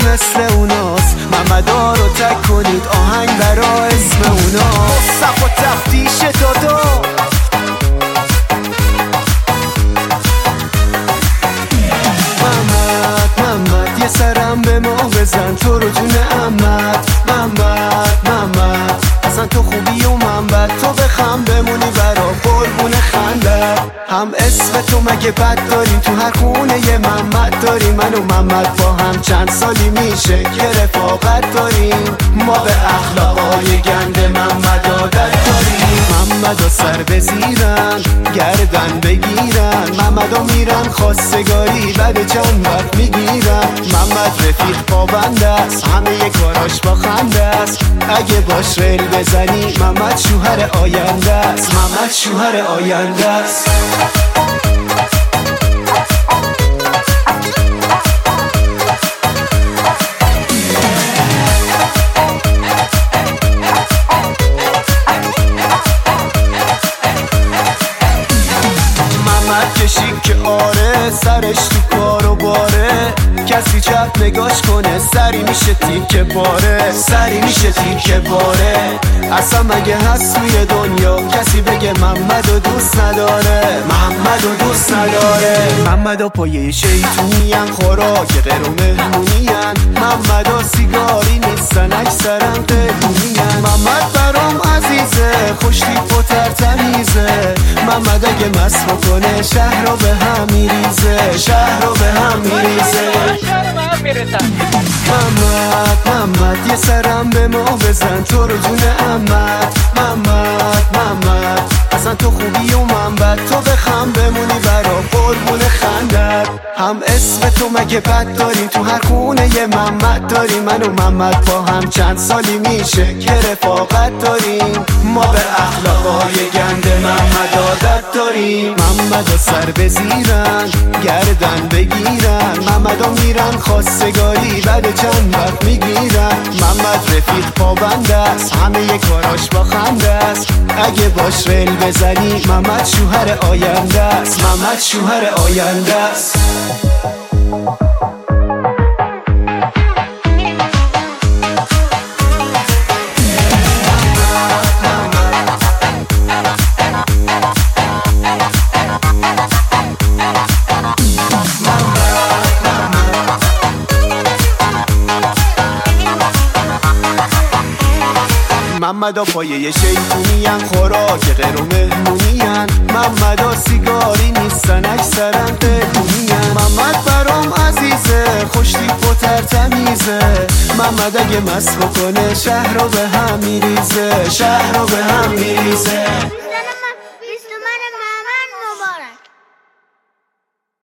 مثل اوناست. محمدا رو تک کنید آهنگ برا اسم اوناست. صف و تفتیش دادا محمد یه سرم به ما بزن تو رو جون عمت. محمد اصلا تو خوبی و من بد، تو بخم بمونی برا قربون خندت. هم اسم تو مگه بد داریم؟ تو هر خونه یه محمد داریم. من و محمد با هم چند سالی میشه که رفاقت داریم. ما به اخلاقای گند محمد عادت داریم. محمد سر بزیرن گردن بگیرن، محمد میرن خواستگاری بعد چند وقت میگیرن. محمد رفیق پابند است، همه کاراش با خنده است. اگه باش ریل بزنی محمد شوهر آینده است. محمد شوهر آینده است. که آره سرش تو کار و باره، کسی چپ نگاش کنه سری میشه تیکه پاره. سری میشه تیکه پاره. اصلا مگه هست توی دنیا کسی بگه محمدو دوست نداره؟ محمدو دوست نداره. محمدو پایه شیطونین، خوراک غیر و مهمونین. محمدو سیگاری نیستن اکثرا قیدونین. محمد برام عزیزه خوش تیپ و ترتمیزه. محمد اگه مست بکنه شهر رو به هم میریزه. شهر رو به هم میریزه. محمد یه سرم به ما بزن تو رو جون عمت. محمد اصلا تو خوبی و من بد، تو بخم بمونی برا قربون خندت. هم اسم تو مگه بد داریم؟ تو هر خونه یه محمد داریم. من و محمد با هم چند سالی میشه که رفاقت داریم. ما به اخلاقای گند محمد عادت داریم. محمد سر بزیرن گردن بگیرن، محمد میرن خواستگاری بعد چند وقت میگیرن. محمد رفیق پابند است، همه کاراش با خنده است. اگه باش ریل بزنی محمد شوهر آینده است. محمد شوهر آینده است. محمدا پایه شیطونین، خوراک غیر و مهمونین. محمدا سیگاری نیستن اکثرا قیدونین. محمد برام عزیزه خوش تیپ و ترتمیزه. محمد اگه مست بکنه شهر رو به هم میریزه. شهر رو به